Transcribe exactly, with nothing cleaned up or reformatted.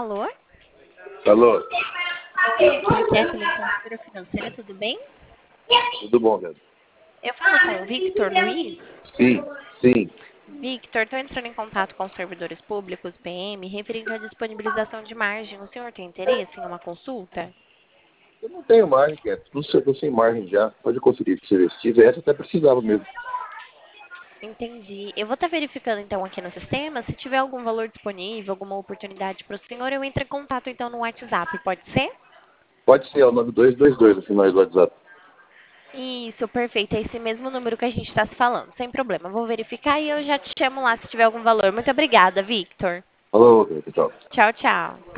Alô? Alô? Oi, aqui é a Kathleen, consultora financeira, tudo bem? Tudo bom, Gabi? Eu falo com o Victor Luiz. Sim, sim. Victor, estou entrando em contato com os servidores públicos, P M, referente à disponibilização de margem. O senhor tem interesse em uma consulta? Eu não tenho margem, Gabi. Tudo eu tô sem margem já. Pode conferir se você tivesse, até precisava mesmo. Entendi. Eu vou estar verificando então aqui no sistema. Se tiver algum valor disponível, alguma oportunidade para o senhor, eu entro em contato então no WhatsApp, pode ser? Pode ser, é o nove dois dois dois no final do WhatsApp. Isso, perfeito. É esse mesmo número que a gente está se falando. Sem problema. Eu vou verificar e eu já te chamo lá se tiver algum valor. Muito obrigada, Victor. Falou, Gabi, tchau. Tchau, tchau.